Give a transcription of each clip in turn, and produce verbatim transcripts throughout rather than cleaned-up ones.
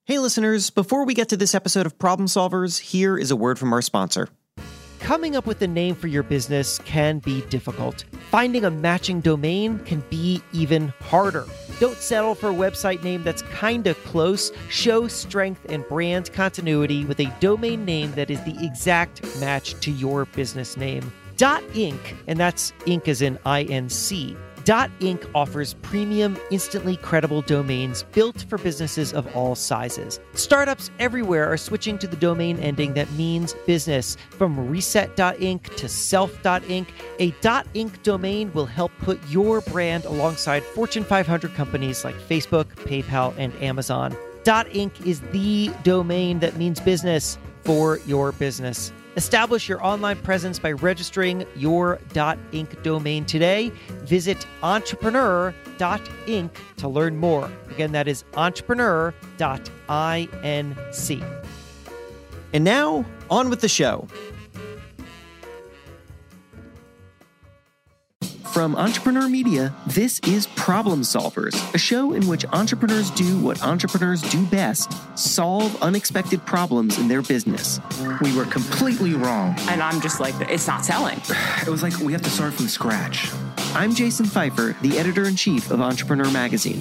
Hey listeners, before we get to this episode of Problem Solvers, here is a word from our sponsor. Coming up with a name for your business can be difficult. Finding a matching domain can be even harder. Don't settle for a website name that's kinda close. Show strength and brand continuity with a domain name that is the exact match to your business name. .inc, and that's Inc as in I N C. .inc offers premium, instantly credible domains built for businesses of all sizes. Startups everywhere are switching to the domain ending that means business. From reset dot inc to self dot inc, a .inc domain will help put your brand alongside Fortune five hundred companies like Facebook, PayPal, and Amazon. .inc is the domain that means business for your business. Establish your online presence by registering your .inc domain today. Visit entrepreneur dot inc to learn more. Again, that is entrepreneur dot inc. And now, on with the show. From Entrepreneur Media, this is Problem Solvers, a show in which entrepreneurs do what entrepreneurs do best: solve unexpected problems in their business. We were completely wrong. And I'm just like, it's not selling. It was like we have to start from scratch. I'm Jason Pfeiffer, the editor-in-chief of Entrepreneur Magazine.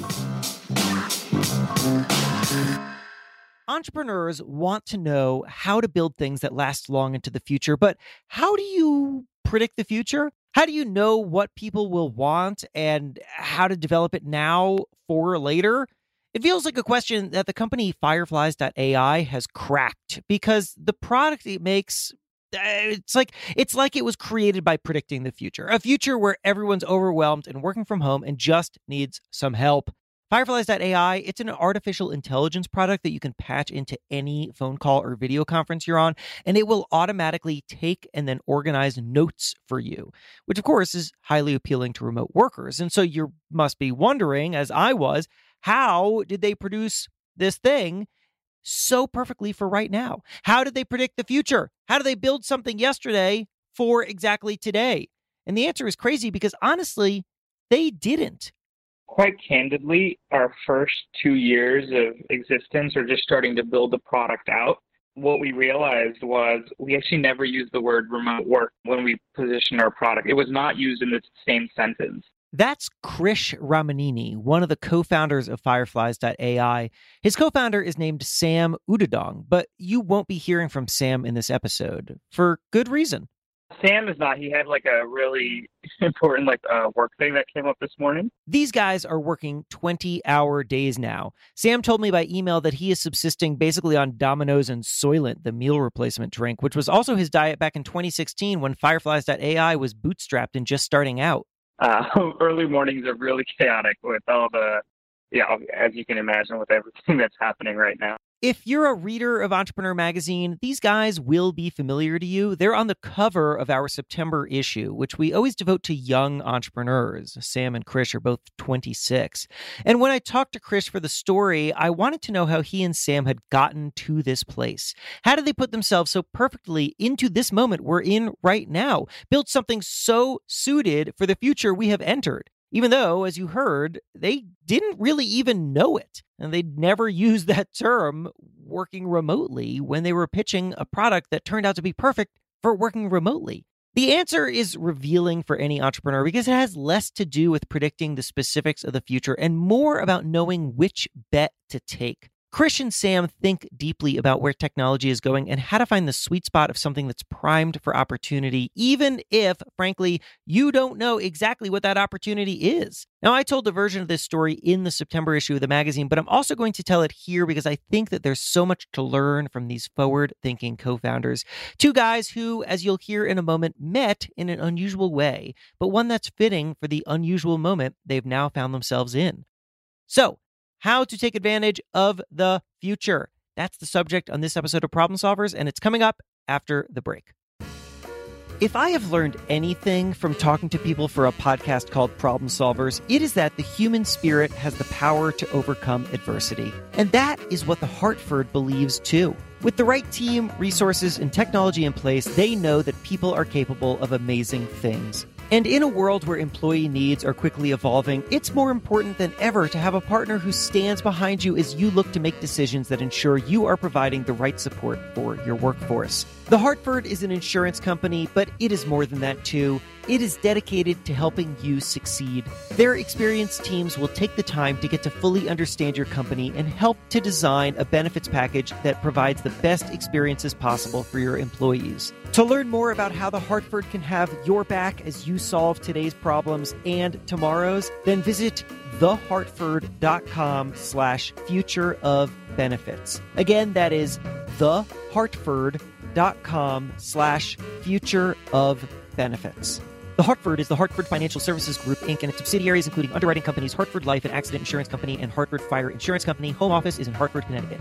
Entrepreneurs want to know how to build things that last long into the future, but how do you predict the future? How do you know what people will want and how to develop it now for later? It feels like a question that the company Fireflies dot A I has cracked, because the product it makes, it's like it's like it was created by predicting the future, a future where everyone's overwhelmed and working from home and just needs some help. Fireflies dot A I, it's an artificial intelligence product that you can patch into any phone call or video conference you're on, and it will automatically take and then organize notes for you, which of course is highly appealing to remote workers. And so you must be wondering, as I was, how did they produce this thing so perfectly for right now? How did they predict the future? How do they build something yesterday for exactly today? And the answer is crazy, because honestly, they didn't. Quite candidly, our first two years of existence are just starting to build the product out. What we realized was we actually never used the word remote work when we positioned our product. It was not used in the same sentence. That's Krish Ramanini, one of the co-founders of Fireflies dot A I. His co-founder is named Sam Udadong, but you won't be hearing from Sam in this episode, for good reason. Sam is not. He had like a really important like uh, work thing that came up this morning. These guys are working twenty-hour days now. Sam told me by email that he is subsisting basically on Domino's and Soylent, the meal replacement drink, which was also his diet back in twenty sixteen when Fireflies dot A I was bootstrapped and just starting out. Uh, early mornings are really chaotic with all the, yeah, as you can imagine, with everything that's happening right now. If you're a reader of Entrepreneur Magazine, these guys will be familiar to you. They're on the cover of our September issue, which we always devote to young entrepreneurs. Sam and Krish are both twenty-six. And when I talked to Krish for the story, I wanted to know how he and Sam had gotten to this place. How did they put themselves so perfectly into this moment we're in right now? Build something so suited for the future we have entered. Even though, as you heard, they didn't really even know it. And they'd never used that term, working remotely, when they were pitching a product that turned out to be perfect for working remotely. The answer is revealing for any entrepreneur, because it has less to do with predicting the specifics of the future and more about knowing which bet to take. Krish and Sam think deeply about where technology is going and how to find the sweet spot of something that's primed for opportunity, even if, frankly, you don't know exactly what that opportunity is. Now, I told a version of this story in the September issue of the magazine, but I'm also going to tell it here because I think that there's so much to learn from these forward-thinking co-founders. Two guys who, as you'll hear in a moment, met in an unusual way, but one that's fitting for the unusual moment they've now found themselves in. So, how to take advantage of the future. That's the subject on this episode of Problem Solvers, and it's coming up after the break. If I have learned anything from talking to people for a podcast called Problem Solvers, it is that the human spirit has the power to overcome adversity. And that is what the Hartford believes too. With the right team, resources, and technology in place, they know that people are capable of amazing things. And in a world where employee needs are quickly evolving, it's more important than ever to have a partner who stands behind you as you look to make decisions that ensure you are providing the right support for your workforce. The Hartford is an insurance company, but it is more than that too. It is dedicated to helping you succeed. Their experienced teams will take the time to get to fully understand your company and help to design a benefits package that provides the best experiences possible for your employees. To learn more about how the Hartford can have your back as you solve today's problems and tomorrow's, then visit thehartford.com slash future of benefits. Again, that is thehartford.com slash future of benefits. The Hartford is the Hartford Financial Services Group, Incorporated, and its subsidiaries, including underwriting companies Hartford Life and Accident Insurance Company and Hartford Fire Insurance Company. Home office is in Hartford, Connecticut.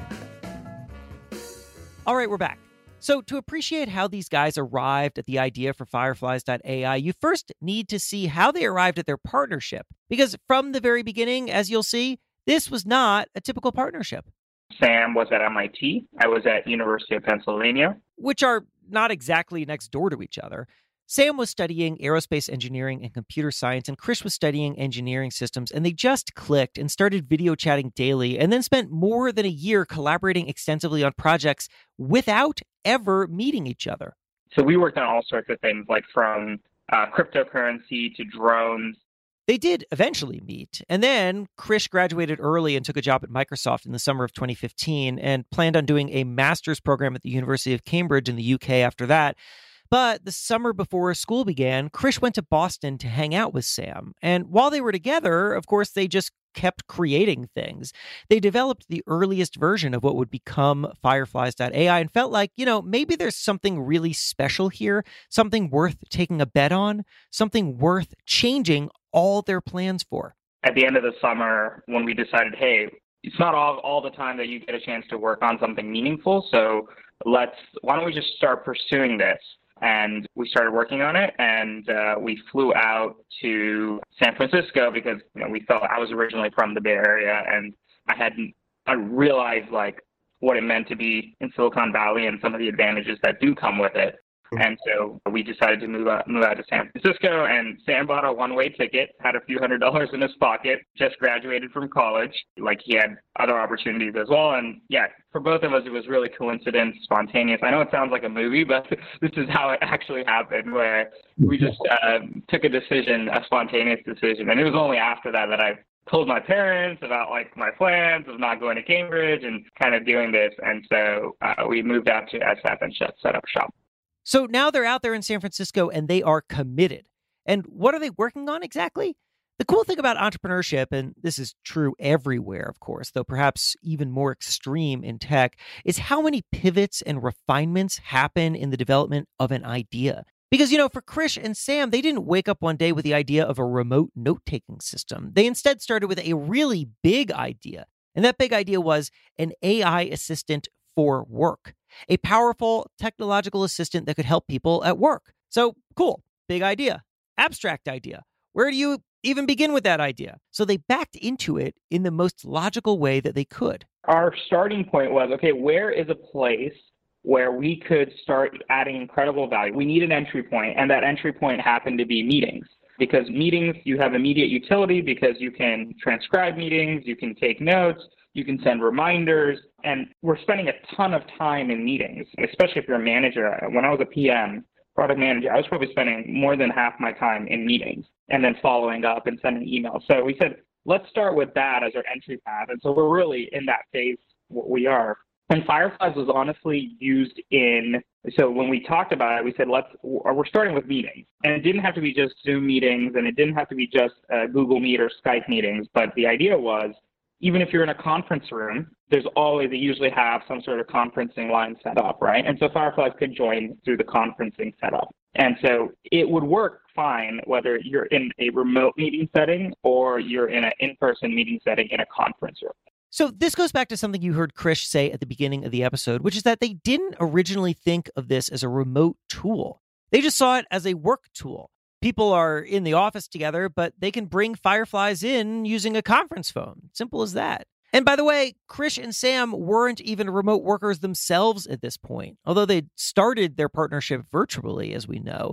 All right, we're back. So to appreciate how these guys arrived at the idea for Fireflies dot A I, you first need to see how they arrived at their partnership. Because from the very beginning, as you'll see, this was not a typical partnership. Sam was at M I T. I was at University of Pennsylvania. Which are not exactly next door to each other. Sam was studying aerospace engineering and computer science, and Krish was studying engineering systems, and they just clicked and started video chatting daily, and then spent more than a year collaborating extensively on projects without ever meeting each other. So we worked on all sorts of things, like from uh, cryptocurrency to drones. They did eventually meet, and then Krish graduated early and took a job at Microsoft in the summer of twenty fifteen and planned on doing a master's program at the University of Cambridge in the U K after that. But the summer before school began, Krish went to Boston to hang out with Sam. And while they were together, of course, they just kept creating things. They developed the earliest version of what would become Fireflies dot A I and felt like, you know, maybe there's something really special here, something worth taking a bet on, something worth changing all their plans for. At the end of the summer, when we decided, hey, it's not all, all the time that you get a chance to work on something meaningful, so let's, why don't we just start pursuing this? And we started working on it, and uh, we flew out to San Francisco because, you know, we felt I was originally from the Bay Area, and I hadn't I realized like what it meant to be in Silicon Valley and some of the advantages that do come with it. And so we decided to move out, move out to San Francisco, and Sam bought a one-way ticket, had a few hundred dollars in his pocket, just graduated from college. Like, he had other opportunities as well. And yeah, for both of us, it was really coincidence, spontaneous. I know it sounds like a movie, but this is how it actually happened, where we just uh, took a decision, a spontaneous decision. And it was only after that that I told my parents about like my plans of not going to Cambridge and kind of doing this. And so uh, we moved out to S F and set up shop. So now they're out there in San Francisco and they are committed. And what are they working on exactly? The cool thing about entrepreneurship, and this is true everywhere, of course, though perhaps even more extreme in tech, is how many pivots and refinements happen in the development of an idea. Because, you know, for Krish and Sam, they didn't wake up one day with the idea of a remote note-taking system. They instead started with a really big idea. And that big idea was an A I assistant for work, a powerful technological assistant that could help people at work. So cool, big idea, abstract idea. Where do you even begin with that idea? So they backed into it in the most logical way that they could. Our starting point was, okay, where is a place where we could start adding incredible value? We need an entry point, and that entry point happened to be meetings. Because meetings, you have immediate utility because you can transcribe meetings, you can take notes, you can send reminders, and we're spending a ton of time in meetings, especially if you're a manager. When I was a P M, product manager, I was probably spending more than half my time in meetings and then following up and sending emails. So we said, let's start with that as our entry path. And so we're really in that phase, what we are. And Fireflies was honestly used in, so when we talked about it, we said, let's, we're starting with meetings. And it didn't have to be just Zoom meetings, and it didn't have to be just uh, Google Meet or Skype meetings. But the idea was, even if you're in a conference room, there's always, they usually have some sort of conferencing line set up, right? And so Fireflies could join through the conferencing setup. And so it would work fine whether you're in a remote meeting setting or you're in an in-person meeting setting in a conference room. So this goes back to something you heard Krish say at the beginning of the episode, which is that they didn't originally think of this as a remote tool. They just saw it as a work tool. People are in the office together, but they can bring Fireflies in using a conference phone. Simple as that. And by the way, Krish and Sam weren't even remote workers themselves at this point. Although they started their partnership virtually, as we know,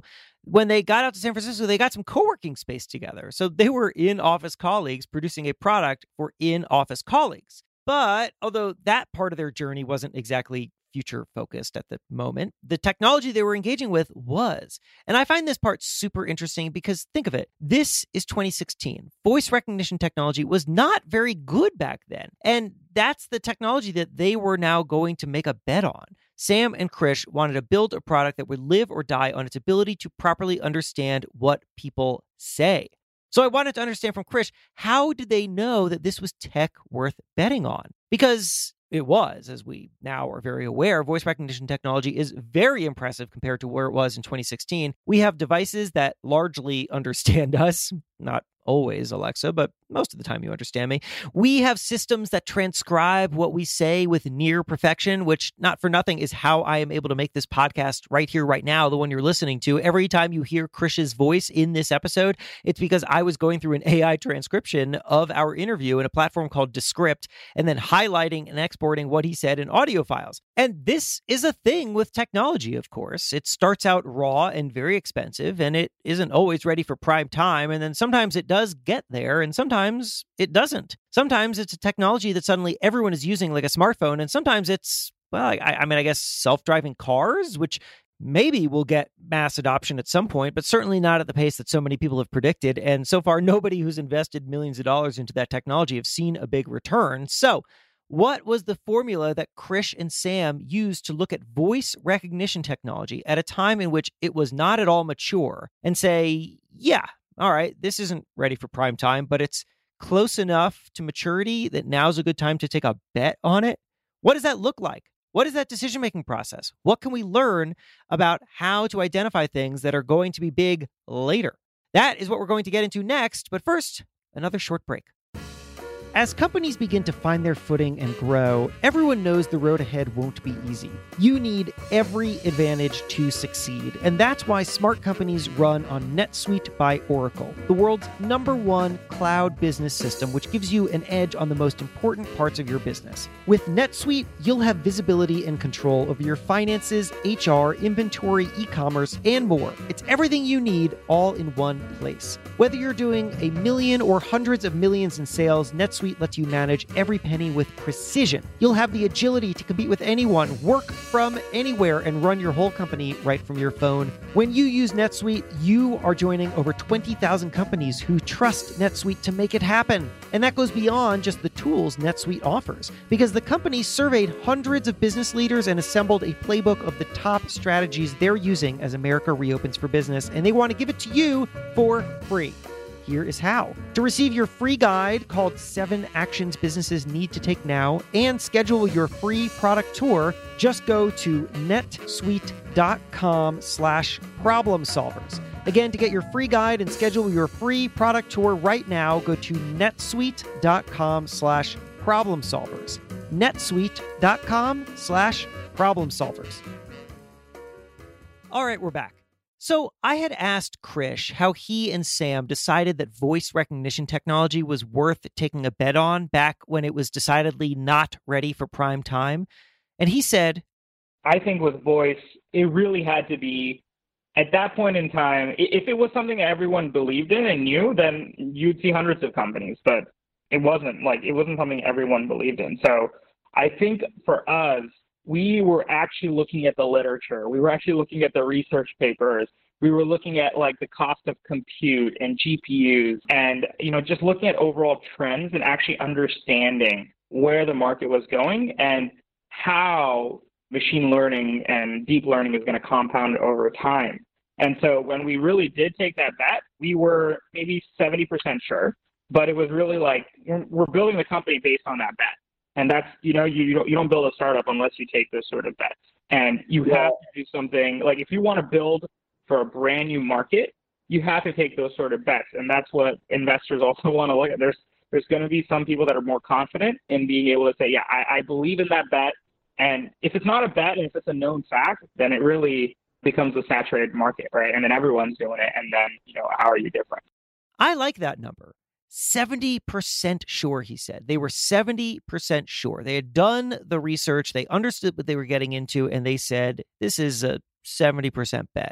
When they got out to San Francisco, they got some co-working space together. So they were in-office colleagues producing a product for in-office colleagues. But although that part of their journey wasn't exactly future focused at the moment, the technology they were engaging with was. And I find this part super interesting because think of it. This is twenty sixteen. Voice recognition technology was not very good back then. And that's the technology that they were now going to make a bet on. Sam and Krish wanted to build a product that would live or die on its ability to properly understand what people say. So I wanted to understand from Krish, how did they know that this was tech worth betting on? Because it was, as we now are very aware, voice recognition technology is very impressive compared to where it was in twenty sixteen. We have devices that largely understand us, not always, Alexa, but most of the time you understand me. We have systems that transcribe what we say with near perfection, which, not for nothing, is how I am able to make this podcast right here, right now, the one you're listening to. Every time you hear Krish's voice in this episode, it's because I was going through an A I transcription of our interview in a platform called Descript, and then highlighting and exporting what he said in audio files. And this is a thing with technology, of course. It starts out raw and very expensive, and it isn't always ready for prime time, and then sometimes it does get there, and sometimes it doesn't. Sometimes it's a technology that suddenly everyone is using, like a smartphone, and sometimes it's, well, I, I mean, I guess self-driving cars, which maybe will get mass adoption at some point, but certainly not at the pace that so many people have predicted. And so far, nobody who's invested millions of dollars into that technology have seen a big return. So what was the formula that Krish and Sam used to look at voice recognition technology at a time in which it was not at all mature and say, yeah, all right, this isn't ready for prime time, but it's close enough to maturity that now's a good time to take a bet on it? What does that look like? What is that decision-making process? What can we learn about how to identify things that are going to be big later? That is what we're going to get into next, but first, another short break. As companies begin to find their footing and grow, everyone knows the road ahead won't be easy. You need every advantage to succeed, and that's why smart companies run on NetSuite by Oracle, the world's number one cloud business system, which gives you an edge on the most important parts of your business. With NetSuite, you'll have visibility and control over your finances, H R, inventory, e-commerce, and more. It's everything you need all in one place. Whether you're doing a million or hundreds of millions in sales, NetSuite lets you manage every penny with precision. You'll have the agility to compete with anyone, work from anywhere, and run your whole company right from your phone. When you use NetSuite, you are joining over twenty thousand companies who trust NetSuite to make it happen. And that goes beyond just the tools NetSuite offers, because the company surveyed hundreds of business leaders and assembled a playbook of the top strategies they're using as America reopens for business, and they want to give it to you for free. Here is how. To receive your free guide called Seven Actions Businesses Need to Take Now and schedule your free product tour, just go to netsuite.com slash problem solvers. Again, to get your free guide and schedule your free product tour right now, go to netsuite.com slash problem solvers. netsuite.com slash problem solvers. All right, we're back. So I had asked Krish how he and Sam decided that voice recognition technology was worth taking a bet on back when it was decidedly not ready for prime time. And he said, I think with voice, it really had to be, at that point in time, if it was something that everyone believed in and knew, then you'd see hundreds of companies. But it wasn't like, it wasn't something everyone believed in. So I think for us, we were actually looking at the literature. We were actually looking at the research papers. We were looking at like the cost of compute and G P Us and, you know, just looking at overall trends and actually understanding where the market was going and how machine learning and deep learning is going to compound over time. And so when we really did take that bet, we were maybe seventy percent sure, but it was really like, we're building the company based on that bet. And that's, you know, you, you don't you don't build a startup unless you take those sort of bets. And you yeah. have to do something, like if you want to build for a brand new market, you have to take those sort of bets. And that's what investors also want to look at. There's there's going to be some people that are more confident in being able to say, yeah, I, I believe in that bet. And if it's not a bet and if it's a known fact, then it really becomes a saturated market, right? And then everyone's doing it. And then, you know, how are you different? I like that number. seventy percent sure, he said. They were seventy percent sure. They had done the research. They understood what they were getting into, and they said, this is a seventy percent bet.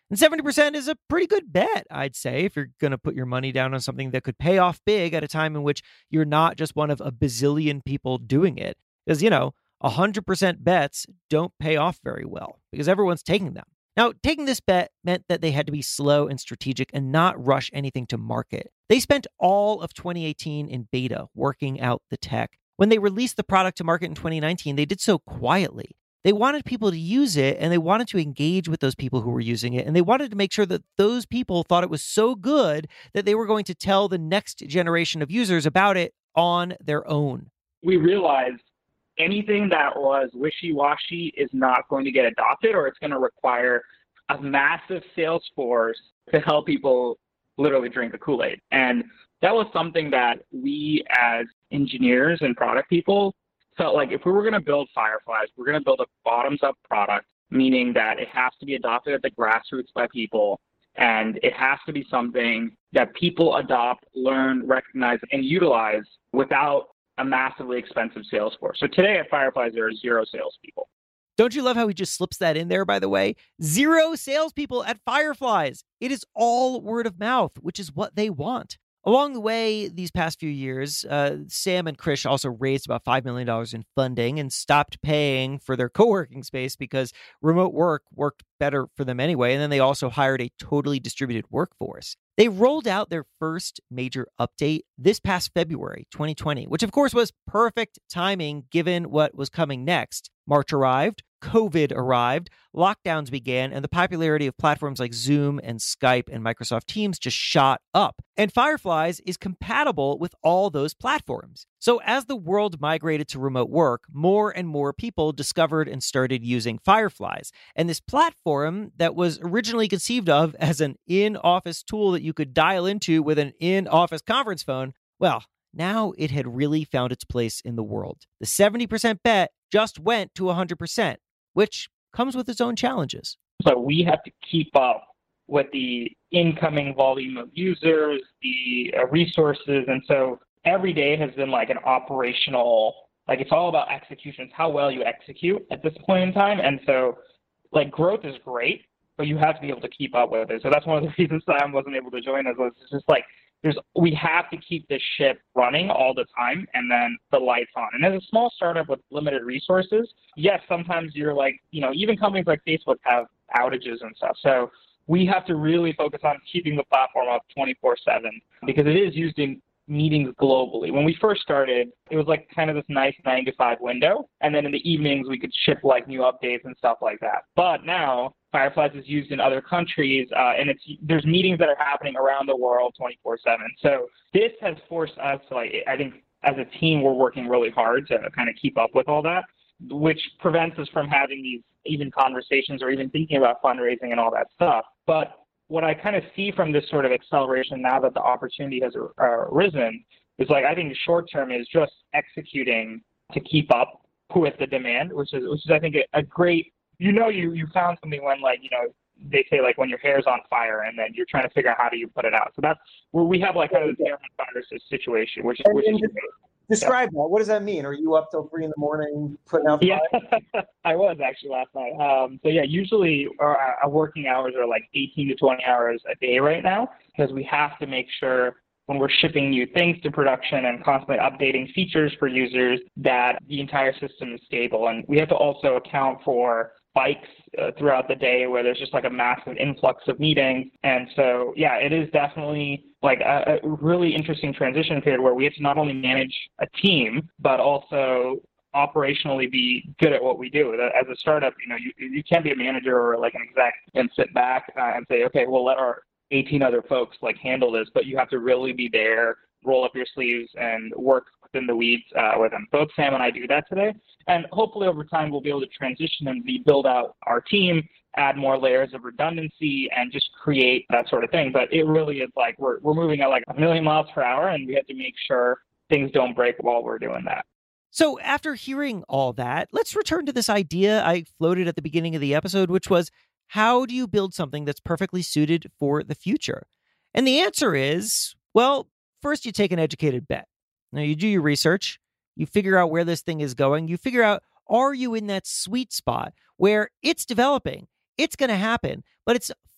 And seventy percent is a pretty good bet, I'd say, if you're going to put your money down on something that could pay off big at a time in which you're not just one of a bazillion people doing it. Because, you know, one hundred percent bets don't pay off very well because everyone's taking them. Now, taking this bet meant that they had to be slow and strategic and not rush anything to market. They spent all of twenty eighteen in beta working out the tech. When they released the product to market in twenty nineteen, they did so quietly. They wanted people to use it, and they wanted to engage with those people who were using it, and they wanted to make sure that those people thought it was so good that they were going to tell the next generation of users about it on their own. We realized anything that was wishy-washy is not going to get adopted, or it's going to require a massive sales force to help people literally drink the Kool-Aid. And that was something that we as engineers and product people felt like if we were going to build Fireflies, we're going to build a bottoms-up product, meaning that it has to be adopted at the grassroots by people, and it has to be something that people adopt, learn, recognize, and utilize without a massively expensive sales force. So today at Fireflies, there are zero salespeople. Don't you love how he just slips that in there, by the way? Zero salespeople at Fireflies. It is all word of mouth, which is what they want. Along the way, these past few years, uh, Sam and Krish also raised about five million dollars in funding and stopped paying for their co-working space because remote work worked better for them anyway. And then they also hired a totally distributed workforce. They rolled out their first major update this past February twenty twenty, which of course was perfect timing given what was coming next. March arrived, COVID arrived, lockdowns began, and the popularity of platforms like Zoom and Skype and Microsoft Teams just shot up. And Fireflies is compatible with all those platforms. So as the world migrated to remote work, more and more people discovered and started using Fireflies. And this platform that was originally conceived of as an in-office tool that you could dial into with an in-office conference phone, well, now it had really found its place in the world. The seventy percent bet just went to one hundred percent, which comes with its own challenges. So we have to keep up with the incoming volume of users, the uh, resources. And so every day has been like an operational, like it's all about execution. It's how well you execute at this point in time. And so like growth is great, but you have to be able to keep up with it. So that's one of the reasons Sam wasn't able to join us. Was it's just like, There's, we have to keep this ship running all the time and then the lights on. And as a small startup with limited resources, yes, sometimes you're like, you know, even companies like Facebook have outages and stuff. So we have to really focus on keeping the platform up twenty-four seven because it is used in meetings globally. When we first started, it was like kind of this nice nine to five window. And then in the evenings, we could ship like new updates and stuff like that. But now Fireflies is used in other countries, uh, and it's there's meetings that are happening around the world twenty-four seven. So this has forced us to, like, I think as a team, we're working really hard to kind of keep up with all that, which prevents us from having these even conversations or even thinking about fundraising and all that stuff. But what I kind of see from this sort of acceleration now that the opportunity has uh, arisen is like, I think short term is just executing to keep up with the demand, which is, which is I think, a, a great, you know, you, you found something when, like, you know, they say like when your hair's on fire and then you're trying to figure out how do you put it out. So that's where we have like kind of the hair on fire situation, which is, which is great. Describe that. What does that mean? Are you up till three in the morning putting out yeah, fire? I was actually last night. Um, so yeah, usually our, our working hours are like eighteen to twenty hours a day right now because we have to make sure when we're shipping new things to production and constantly updating features for users that the entire system is stable. And we have to also account for spikes uh, throughout the day where there's just like a massive influx of meetings. And so, yeah, it is definitely like a, a really interesting transition period where we have to not only manage a team, but also operationally be good at what we do. As a startup, you know, you, you can't be a manager or like an exec and sit back uh, and say, okay, we'll let our eighteen other folks like handle this, but you have to really be there, roll up your sleeves and work within the weeds uh, with them. Both Sam and I do that today. And hopefully over time, we'll be able to transition and be, build out our team, add more layers of redundancy and just create that sort of thing. But it really is like we're, we're moving at like a million miles per hour and we have to make sure things don't break while we're doing that. So after hearing all that, let's return to this idea I floated at the beginning of the episode, which was, how do you build something that's perfectly suited for the future? And the answer is, well, first you take an educated bet. Now you do your research, you figure out where this thing is going, you figure out, are you in that sweet spot where it's developing, it's going to happen, but it's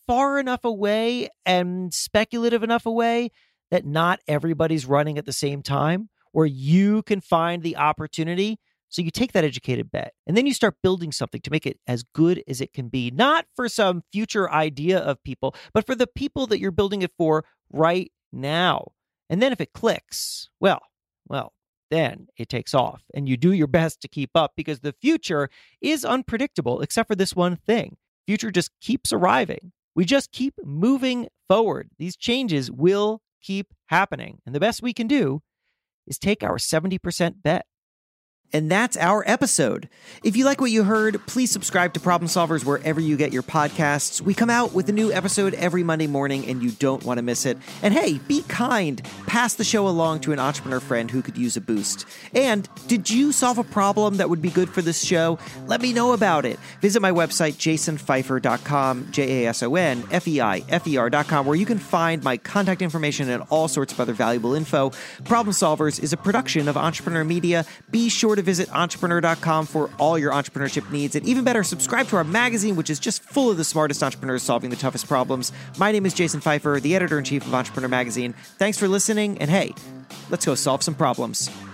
far enough away and speculative enough away that not everybody's running at the same time, where you can find the opportunity. So you take that educated bet and then you start building something to make it as good as it can be, not for some future idea of people, but for the people that you're building it for right now. And then if it clicks, well, well, then it takes off and you do your best to keep up, because the future is unpredictable except for this one thing. Future just keeps arriving. We just keep moving forward. These changes will keep happening. And the best we can do is take our seventy percent bet. And that's our episode. If you like what you heard, please subscribe to Problem Solvers wherever you get your podcasts. We come out with a new episode every Monday morning, and you don't want to miss it. And hey, be kind. Pass the show along to an entrepreneur friend who could use a boost. And did you solve a problem that would be good for this show? Let me know about it. Visit my website, jason feifer dot com, J A S O N F E I F E R dot com, where you can find my contact information and all sorts of other valuable info. Problem Solvers is a production of Entrepreneur Media. Be sure to visit entrepreneur dot com for all your entrepreneurship needs. And even better, subscribe to our magazine, which is just full of the smartest entrepreneurs solving the toughest problems. My name is Jason Feifer, the editor-in-chief of Entrepreneur Magazine. Thanks for listening, and hey, let's go solve some problems.